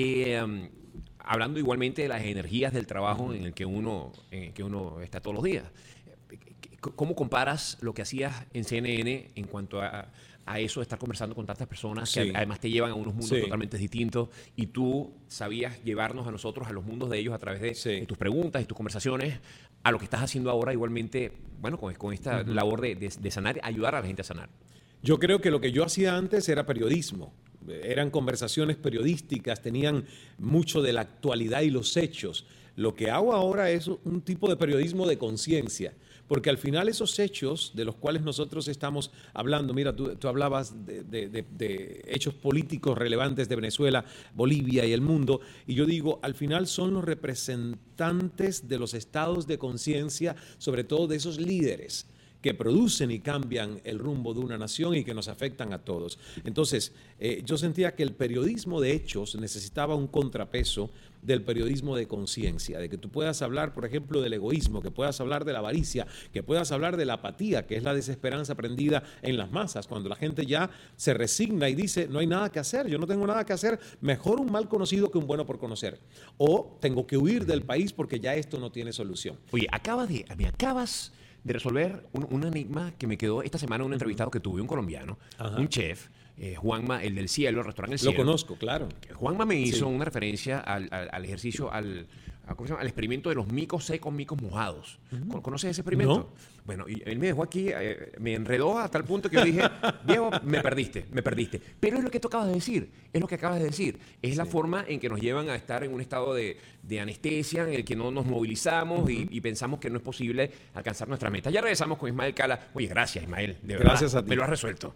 Hablando igualmente de las energías del trabajo en el que uno está todos los días. ¿Cómo comparas lo que hacías en CNN en cuanto a eso de estar conversando con tantas personas que además te llevan a unos mundos totalmente distintos y tú sabías llevarnos a nosotros a los mundos de ellos a través de tus preguntas y tus conversaciones, a lo que estás haciendo ahora igualmente, bueno, con esta labor de sanar, ayudar a la gente a sanar? Yo creo que lo que yo hacía antes era periodismo. Eran conversaciones periodísticas, tenían mucho de la actualidad y los hechos. Lo que hago ahora es un tipo de periodismo de conciencia, porque al final esos hechos de los cuales nosotros estamos hablando, mira, tú hablabas de hechos políticos relevantes de Venezuela, Bolivia y el mundo, y yo digo, al final son los representantes de los estados de conciencia, sobre todo de esos líderes que producen y cambian el rumbo de una nación y que nos afectan a todos. Entonces, yo sentía que el periodismo de hechos necesitaba un contrapeso del periodismo de conciencia, de que tú puedas hablar, por ejemplo, del egoísmo, que puedas hablar de la avaricia, que puedas hablar de la apatía, que es la desesperanza prendida en las masas, cuando la gente ya se resigna y dice, no hay nada que hacer, yo no tengo nada que hacer, mejor un mal conocido que un bueno por conocer. O tengo que huir del país porque ya esto no tiene solución. Oye, me acabas de resolver un enigma que me quedó esta semana en un entrevistado que tuve, un colombiano, un chef, Juanma, el del cielo, el restaurante El Cielo. Lo conozco, claro. Juanma me hizo una referencia al ejercicio, ¿cómo se llama? Al experimento de los micos secos, micos mojados. ¿Conoces ese experimento? No. Bueno, y él me dejó aquí, me enredó a tal punto que yo dije, Diego, me perdiste. Pero es lo que tú acabas de decir, es la forma en que nos llevan a estar en un estado de anestesia, en el que no nos movilizamos y pensamos que no es posible alcanzar nuestra meta. Ya regresamos con Ismael Cala. Oye, gracias, Ismael, de verdad. Gracias a ti. Me lo has resuelto.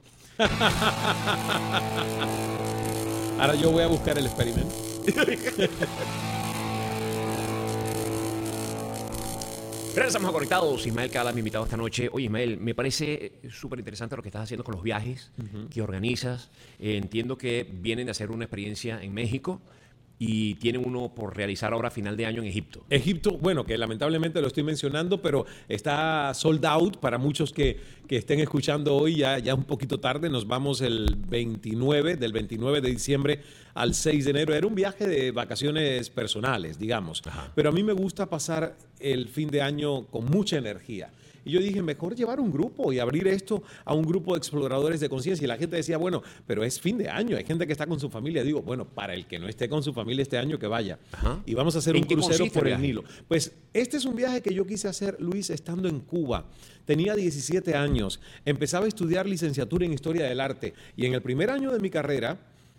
Ahora yo voy a buscar el experimento. Regresamos a Conectados. Ismael Cala, mi invitado esta noche. Oye, Ismael, me parece súper interesante lo que estás haciendo con los viajes que organizas. Entiendo que vienen de hacer una experiencia en México y tienen uno por realizar ahora a final de año en Egipto. Egipto, bueno, que lamentablemente lo estoy mencionando, pero está sold out para muchos que estén escuchando hoy, ya un poquito tarde. Nos vamos del 29 de diciembre al 6 de enero. Era un viaje de vacaciones personales, digamos. Ajá. Pero a mí me gusta pasar el fin de año con mucha energía. Y yo dije, mejor llevar un grupo y abrir esto a un grupo de exploradores de conciencia. Y la gente decía, bueno, pero es fin de año, hay gente que está con su familia. Digo, bueno, para el que no esté con su familia este año, que vaya. Ajá. Y vamos a hacer un crucero por el viaje? Nilo. Pues este es un viaje que yo quise hacer, Luis, estando en Cuba. Tenía 17 años, empezaba a estudiar licenciatura en Historia del Arte. Y en el primer año de mi carrera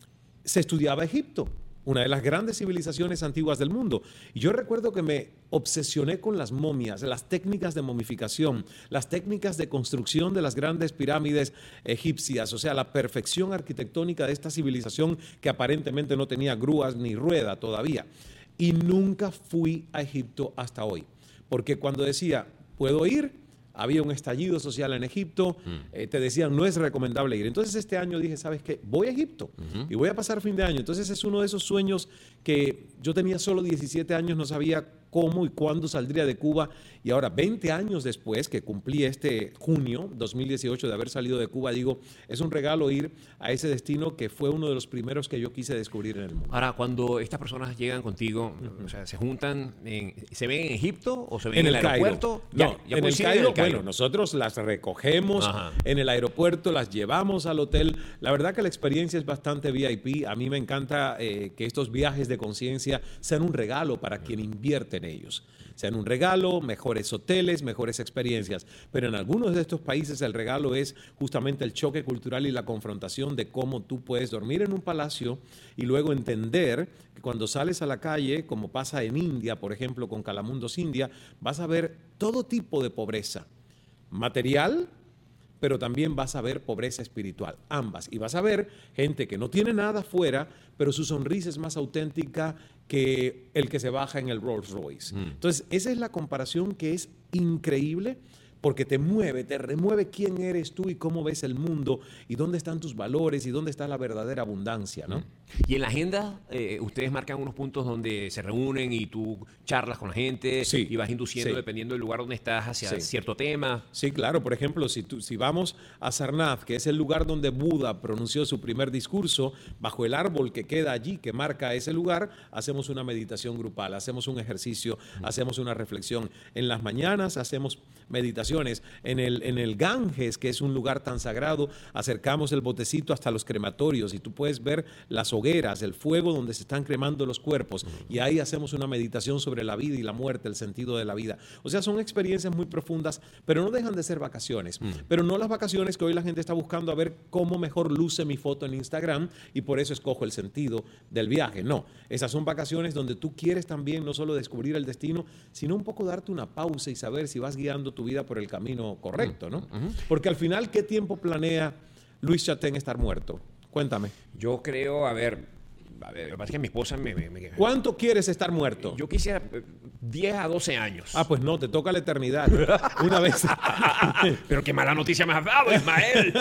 se estudiaba Egipto, una de las grandes civilizaciones antiguas del mundo. Y yo recuerdo que me obsesioné con las momias, las técnicas de momificación, las técnicas de construcción de las grandes pirámides egipcias, o sea, la perfección arquitectónica de esta civilización que aparentemente no tenía grúas ni rueda todavía. Y nunca fui a Egipto hasta hoy, porque cuando decía, ¿puedo ir? Había un estallido social en Egipto, te decían, no es recomendable ir. Entonces este año dije, ¿sabes qué? Voy a Egipto y voy a pasar fin de año. Entonces es uno de esos sueños que yo tenía solo 17 años, no sabía cómo y cuándo saldría de Cuba. Y ahora, 20 años después, que cumplí este junio 2018 de haber salido de Cuba, digo, es un regalo ir a ese destino que fue uno de los primeros que yo quise descubrir en el mundo. Ahora, cuando estas personas llegan contigo, o sea, ¿se juntan, se ven en Egipto o se ven en el aeropuerto? No, Ya en el coinciden Cairo, bueno, nosotros las recogemos en el aeropuerto, las llevamos al hotel. La verdad que la experiencia es bastante VIP. A mí me encanta que estos viajes de conciencia sean un regalo para quien invierte en ellos. Sean un regalo, mejores hoteles, mejores experiencias. Pero en algunos de estos países el regalo es justamente el choque cultural y la confrontación de cómo tú puedes dormir en un palacio y luego entender que cuando sales a la calle, como pasa en India, por ejemplo, con Calamundos India, vas a ver todo tipo de pobreza material, pero también vas a ver pobreza espiritual, ambas. Y vas a ver gente que no tiene nada afuera, pero su sonrisa es más auténtica que el que se baja en el Rolls Royce. Entonces, esa es la comparación que es increíble, porque te mueve, te remueve quién eres tú y cómo ves el mundo y dónde están tus valores y dónde está la verdadera abundancia, ¿no? Y en la agenda, ustedes marcan unos puntos donde se reúnen y tú charlas con la gente y vas induciendo, dependiendo del lugar donde estás, hacia cierto tema. Sí, claro. Por ejemplo, si vamos a Sarnath, que es el lugar donde Buda pronunció su primer discurso, bajo el árbol que queda allí, que marca ese lugar, hacemos una meditación grupal, hacemos un ejercicio, hacemos una reflexión. En las mañanas hacemos meditaciones. En el Ganges, que es un lugar tan sagrado, acercamos el botecito hasta los crematorios y tú puedes ver las hogueras, el fuego donde se están cremando los cuerpos, y ahí hacemos una meditación sobre la vida y la muerte, el sentido de la vida. O sea, son experiencias muy profundas, pero no dejan de ser vacaciones. Pero no las vacaciones que hoy la gente está buscando a ver cómo mejor luce mi foto en Instagram y por eso escojo el sentido del viaje. No, esas son vacaciones donde tú quieres también no solo descubrir el destino, sino un poco darte una pausa y saber si vas guiando tu vida por el camino correcto, ¿no? Porque al final, ¿qué tiempo planea Luis Chatén estar muerto? Cuéntame. Yo creo, a ver, lo que pasa es que mi esposa ¿Cuánto quieres estar muerto? Yo quisiera 10 a 12 años. Ah, pues no, te toca la eternidad. Una vez. Pero qué mala noticia me has dado, Ismael.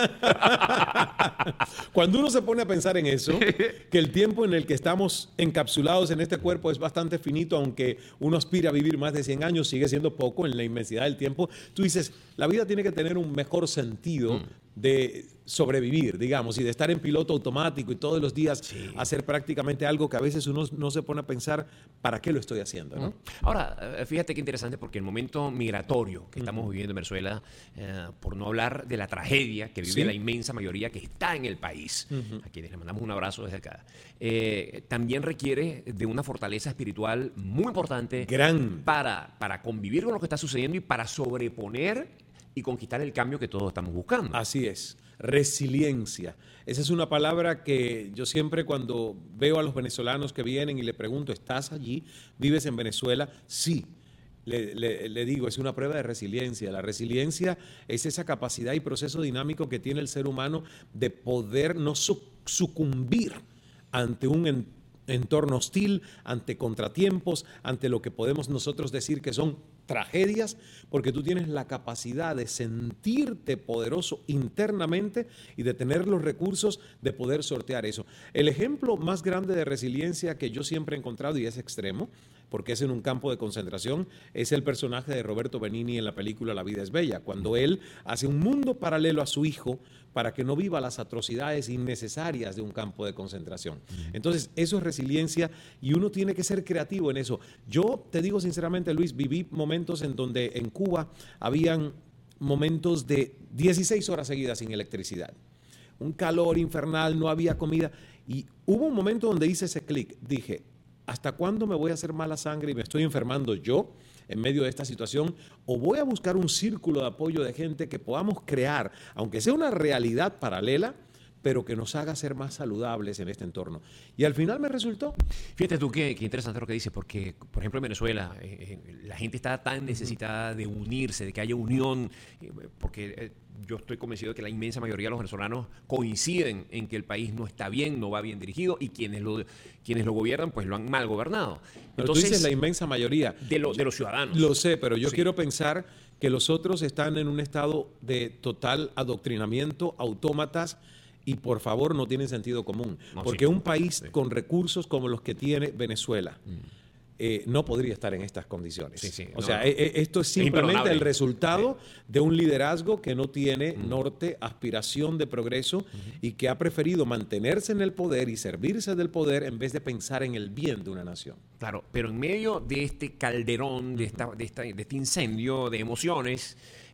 Cuando uno se pone a pensar en eso, que el tiempo en el que estamos encapsulados en este cuerpo es bastante finito, aunque uno aspira a vivir más de 100 años, sigue siendo poco en la inmensidad del tiempo. Tú dices, la vida tiene que tener un mejor sentido de sobrevivir, digamos, y de estar en piloto automático y todos los días hacer prácticamente algo que a veces uno no se pone a pensar, ¿para qué lo estoy haciendo? ¿No? Ahora, fíjate qué interesante, porque el momento migratorio que estamos viviendo en Venezuela, por no hablar de la tragedia que vive la inmensa mayoría que está en el país, a quienes les mandamos un abrazo desde acá, también requiere de una fortaleza espiritual muy importante para convivir con lo que está sucediendo y para sobreponer y conquistar el cambio que todos estamos buscando. Así es, resiliencia. Esa es una palabra que yo siempre cuando veo a los venezolanos que vienen y le pregunto, ¿estás allí? ¿Vives en Venezuela? Sí. Le digo, es una prueba de resiliencia. La resiliencia es esa capacidad y proceso dinámico que tiene el ser humano de poder no sucumbir ante un entorno hostil, ante contratiempos, ante lo que podemos nosotros decir que son tragedias, porque tú tienes la capacidad de sentirte poderoso internamente y de tener los recursos de poder sortear eso. El ejemplo más grande de resiliencia que yo siempre he encontrado, y es extremo, porque es en un campo de concentración, es el personaje de Roberto Benigni en la película La vida es bella, cuando él hace un mundo paralelo a su hijo para que no viva las atrocidades innecesarias de un campo de concentración. Entonces, eso es resiliencia y uno tiene que ser creativo en eso. Yo te digo sinceramente, Luis, viví momentos en donde en Cuba habían momentos de 16 horas seguidas sin electricidad. Un calor infernal, no había comida. Y hubo un momento donde hice ese clic. Dije, ¿hasta cuándo me voy a hacer mala sangre y me estoy enfermando yo en medio de esta situación? ¿O voy a buscar un círculo de apoyo de gente que podamos crear, aunque sea una realidad paralela, pero que nos haga ser más saludables en este entorno? Y al final me resultó. Fíjate tú qué interesante lo que dices, porque, por ejemplo, en Venezuela la gente está tan necesitada de unirse, de que haya unión, porque yo estoy convencido de que la inmensa mayoría de los venezolanos coinciden en que el país no está bien, no va bien dirigido, y quienes lo gobiernan, pues lo han mal gobernado. Pero entonces, tú dices la inmensa mayoría. De los ciudadanos. Lo sé, pero yo quiero pensar que los otros están en un estado de total adoctrinamiento, autómatas, y por favor no tienen sentido común. Porque un país con recursos como los que tiene Venezuela no podría estar en estas condiciones. Esto es simplemente el resultado de un liderazgo que no tiene norte, aspiración de progreso y que ha preferido mantenerse en el poder y servirse del poder en vez de pensar en el bien de una nación. Claro, pero en medio de este calderón, de este incendio de emociones,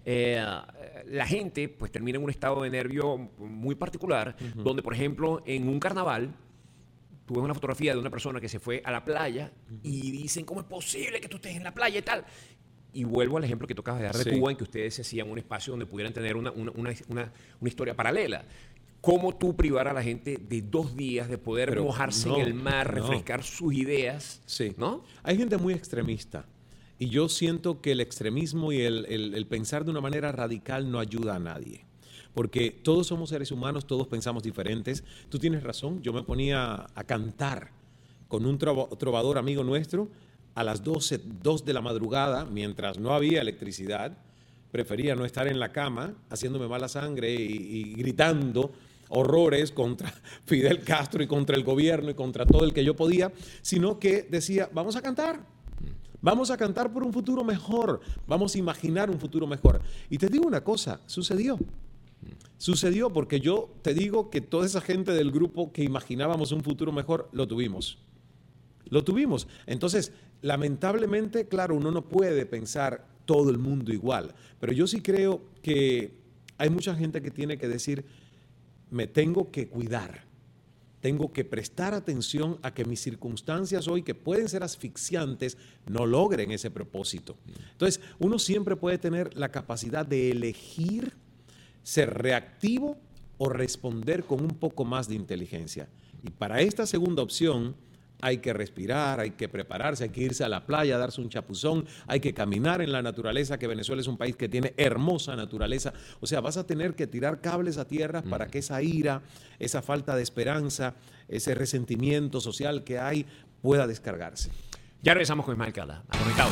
la gente pues termina en un estado de nervio muy particular, donde, por ejemplo, en un carnaval, tú ves una fotografía de una persona que se fue a la playa y dicen, ¿cómo es posible que tú estés en la playa y tal? Y vuelvo al ejemplo que tú acabas de dar de Cuba, en que ustedes se hacían un espacio donde pudieran tener una historia paralela. ¿Cómo tú privar a la gente de 2 días de poder mojarse en el mar, refrescar sus ideas? ¿No? Hay gente muy extremista. Y yo siento que el extremismo y el pensar de una manera radical no ayuda a nadie. Porque todos somos seres humanos, todos pensamos diferentes. Tú tienes razón, yo me ponía a cantar con un trovador amigo nuestro a las 2 de la madrugada, mientras no había electricidad. Prefería no estar en la cama haciéndome mala sangre y gritando horrores contra Fidel Castro y contra el gobierno y contra todo el que yo podía, sino que decía, vamos a cantar. Vamos a cantar por un futuro mejor. Vamos a imaginar un futuro mejor. Y te digo una cosa, sucedió. Sucedió porque yo te digo que toda esa gente del grupo que imaginábamos un futuro mejor, lo tuvimos. Lo tuvimos. Entonces, lamentablemente, claro, uno no puede pensar todo el mundo igual. Pero yo sí creo que hay mucha gente que tiene que decir, me tengo que cuidar. Tengo que prestar atención a que mis circunstancias hoy, que pueden ser asfixiantes, no logren ese propósito. Entonces, uno siempre puede tener la capacidad de elegir ser reactivo o responder con un poco más de inteligencia. Y para esta segunda opción, hay que respirar, hay que prepararse, hay que irse a la playa, darse un chapuzón, hay que caminar en la naturaleza, que Venezuela es un país que tiene hermosa naturaleza. O sea, vas a tener que tirar cables a tierra para que esa ira, esa falta de esperanza, ese resentimiento social que hay pueda descargarse. Ya regresamos con Ismael Cala, a Conectados.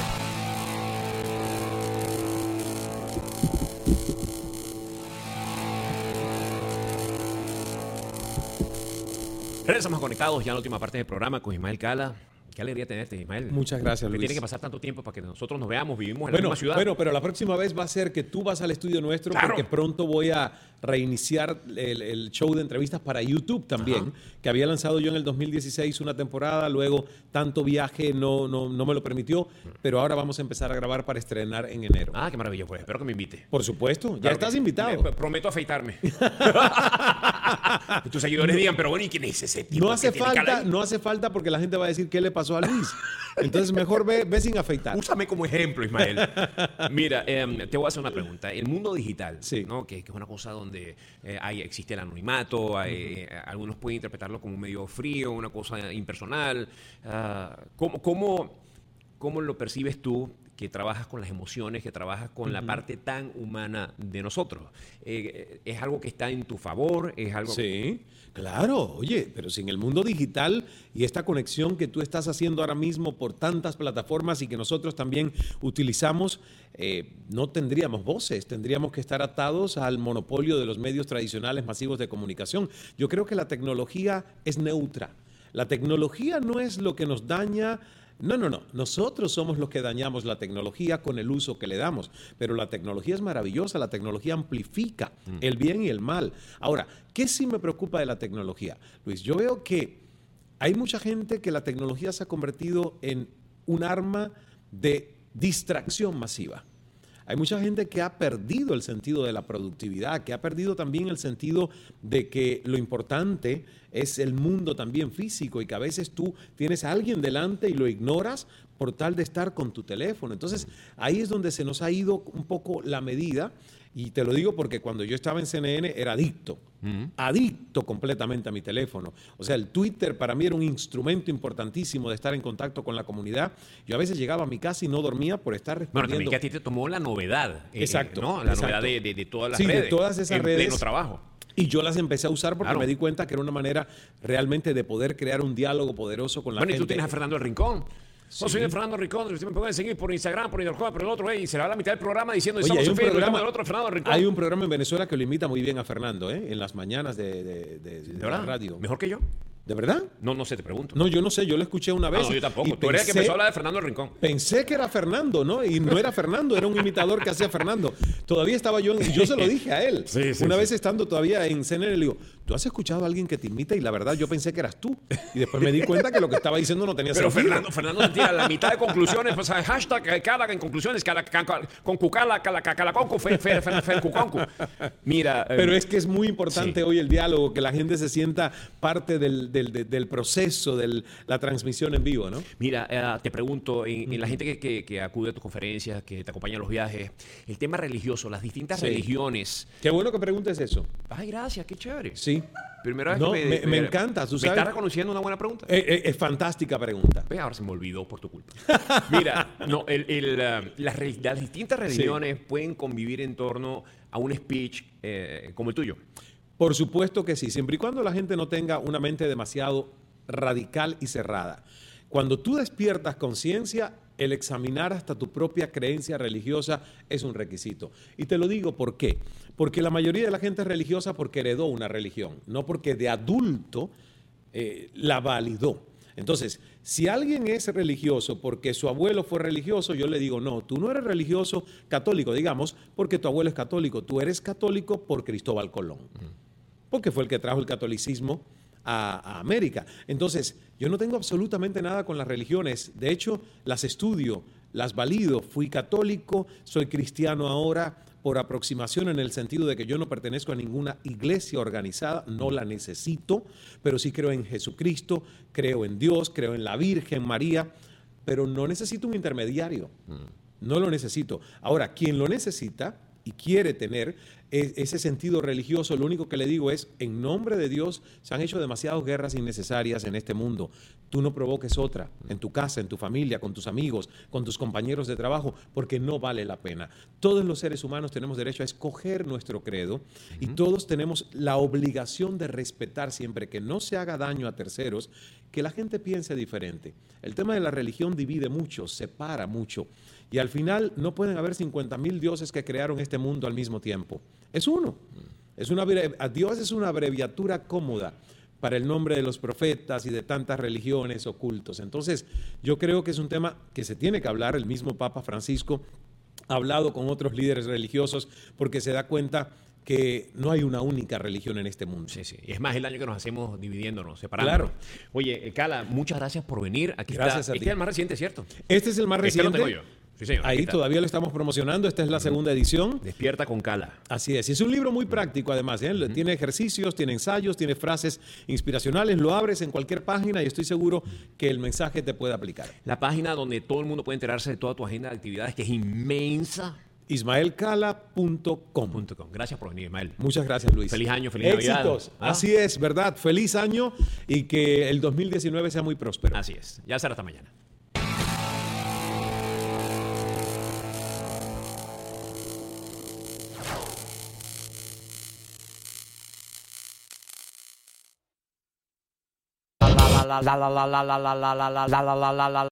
Regresamos conectados ya en la última parte del programa con Ismael Cala. Qué alegría tenerte, Ismael. Muchas gracias, Luis. Tiene que pasar tanto tiempo para que nosotros nos veamos, vivimos en la Bueno, misma ciudad. bueno, pero la próxima vez va a ser que tú vas al estudio nuestro, Claro. porque pronto voy a reiniciar el show de entrevistas para YouTube también, que había lanzado yo en el 2016 una temporada, luego tanto viaje no me lo permitió, pero ahora vamos a empezar a grabar para estrenar en enero. Ah, qué maravilla, pues. Espero que me invite. Por supuesto, ya Claro estás que- invitado. Prometo afeitarme. Tus seguidores digan, pero bueno, ¿y quién es ese tipo? No hace que tiene cara falta, ahí? no hace falta porque la gente va a decir qué le pasó a Luis. Entonces mejor ve sin afeitar. Úsame como ejemplo, Ismael. Mira, te voy a hacer una pregunta. El mundo digital, Sí. ¿no? que es una cosa donde existe el anonimato, algunos pueden interpretarlo como un medio frío, una cosa impersonal. ¿Cómo lo percibes tú, que trabajas con las emociones, que trabajas con la parte tan humana de nosotros? ¿Es algo que está en tu favor? ¿Es algo Sí, claro. Oye, pero sin el mundo digital y esta conexión que tú estás haciendo ahora mismo por tantas plataformas y que nosotros también utilizamos, no tendríamos voces, tendríamos que estar atados al monopolio de los medios tradicionales masivos de comunicación. Yo creo que la tecnología es neutra. La tecnología no es lo que nos daña. No. Nosotros somos los que dañamos la tecnología con el uso que le damos. Pero la tecnología es maravillosa, la tecnología amplifica el bien y el mal. Ahora, ¿qué sí me preocupa de la tecnología? Luis, yo veo que hay mucha gente que la tecnología se ha convertido en un arma de distracción masiva. Hay mucha gente que ha perdido el sentido de la productividad, que ha perdido también el sentido de que lo importante es el mundo también físico y que a veces tú tienes a alguien delante y lo ignoras por tal de estar con tu teléfono. Entonces, ahí es donde se nos ha ido un poco la medida. Y te lo digo porque cuando yo estaba en CNN era adicto, adicto completamente a mi teléfono. O sea, el Twitter para mí era un instrumento importantísimo de estar en contacto con la comunidad. Yo a veces llegaba a mi casa y no dormía por estar Bueno, respondiendo. también que a ti te tomó la novedad. Exacto, ¿no? La exacto. novedad de todas las Sí, de redes. todas esas en redes. pleno trabajo. Y yo las empecé a usar porque Claro. me di cuenta que era una manera realmente de poder crear un diálogo poderoso con la Bueno, y gente. tú tienes a Fernando El Rincón. No, soy el Fernando Rincón, usted me puede seguir por Instagram, por Internet, por el otro, y se le va la mitad del programa diciendo Oye, estamos hay en un Facebook, programa, estamos en el otro, Fernando Rincón. hay un programa en Venezuela que lo imita muy bien a Fernando, en las mañanas de ¿De la verdad? radio. ¿Mejor que yo? ¿De verdad? No sé, te pregunto. No, yo no sé, yo lo escuché una vez. No, yo tampoco. y Tú eres el que pensé- empezó a hablar de Fernando El Rincón. Pensé que era Fernando, ¿no? Y no era Fernando, era un imitador que hacía Fernando. Todavía estaba yo, y yo se lo dije a él. Sí, sí, Una sí. vez estando todavía en CNN, le digo, ¿tú has escuchado a alguien que te imita? Y la verdad, yo pensé que eras tú. Y después me di cuenta que lo que estaba diciendo no tenía Pero sentido. Fernando tira la mitad de conclusiones, pues hashtag cada en conclusiones, con cucala, calaconcu, cuconcu. Mira. Pero es que es muy importante Sí. hoy el diálogo, que la gente se sienta parte del proceso, de la transmisión en vivo, ¿no? Mira, te pregunto, en la gente que acude a tus conferencias, que te acompaña en los viajes, el tema religioso, las distintas Sí. religiones. Qué bueno que preguntes eso. Ay, gracias, qué chévere. Sí. Primera vez No, que me encanta, tú ¿Me sabes. estás reconociendo una buena pregunta? Es fantástica pregunta. Ve, ahora se me olvidó por tu culpa. Mira, no, las distintas religiones pueden convivir en torno a un speech como el tuyo. Por supuesto que sí, siempre y cuando la gente no tenga una mente demasiado radical y cerrada. Cuando tú despiertas conciencia, el examinar hasta tu propia creencia religiosa es un requisito. Y te lo digo, ¿por qué? Porque la mayoría de la gente es religiosa porque heredó una religión, no porque de adulto la validó. Entonces, si alguien es religioso porque su abuelo fue religioso, yo le digo, no, tú no eres religioso católico, digamos, porque tu abuelo es católico. Tú eres católico por Cristóbal Colón, porque fue el que trajo el catolicismo a América. Entonces, yo no tengo absolutamente nada con las religiones. De hecho, las estudio, las valido. Fui católico, soy cristiano ahora por aproximación, en el sentido de que yo no pertenezco a ninguna iglesia organizada, no la necesito, pero sí creo en Jesucristo, creo en Dios, creo en la Virgen María, pero no necesito un intermediario. No lo necesito. Ahora, quien lo necesita y quiere tener ese sentido religioso, lo único que le digo es, en nombre de Dios, se han hecho demasiadas guerras innecesarias en este mundo. Tú no provoques otra en tu casa, en tu familia, con tus amigos, con tus compañeros de trabajo, porque no vale la pena. Todos los seres humanos tenemos derecho a escoger nuestro credo y todos tenemos la obligación de respetar siempre que no se haga daño a terceros, que la gente piense diferente. El tema de la religión divide mucho, separa mucho. Y al final no pueden haber 50,000 dioses que crearon este mundo al mismo tiempo. Es uno. Dios es una abreviatura cómoda para el nombre de los profetas y de tantas religiones o cultos. Entonces, yo creo que es un tema que se tiene que hablar. El mismo Papa Francisco ha hablado con otros líderes religiosos porque se da cuenta que no hay una única religión en este mundo. Sí, sí. Y es más el año que nos hacemos dividiéndonos, separándonos. Claro. Oye, Cala, muchas gracias por venir. Aquí Gracias está. a ti. Este es el más reciente, ¿cierto? Este es el más Este lo reciente. tengo yo. Sí, señor. Aquí Ahí está. todavía lo estamos promocionando. Esta es la segunda edición. Despierta con Cala. Así es. Y es un libro muy práctico, además. ¿eh? Tiene ejercicios, tiene ensayos, tiene frases inspiracionales. Lo abres en cualquier página y estoy seguro que el mensaje te puede aplicar. La página donde todo el mundo puede enterarse de toda tu agenda de actividades, que es inmensa. ismaelcala.com. Gracias por venir, Ismael. Muchas gracias, Luis. Feliz año, feliz Navidad. Éxitos. ¿Ah? Así es, ¿verdad? Feliz año y que el 2019 sea muy próspero. Así es. Ya será hasta mañana. la la la la la la la la la la la la la la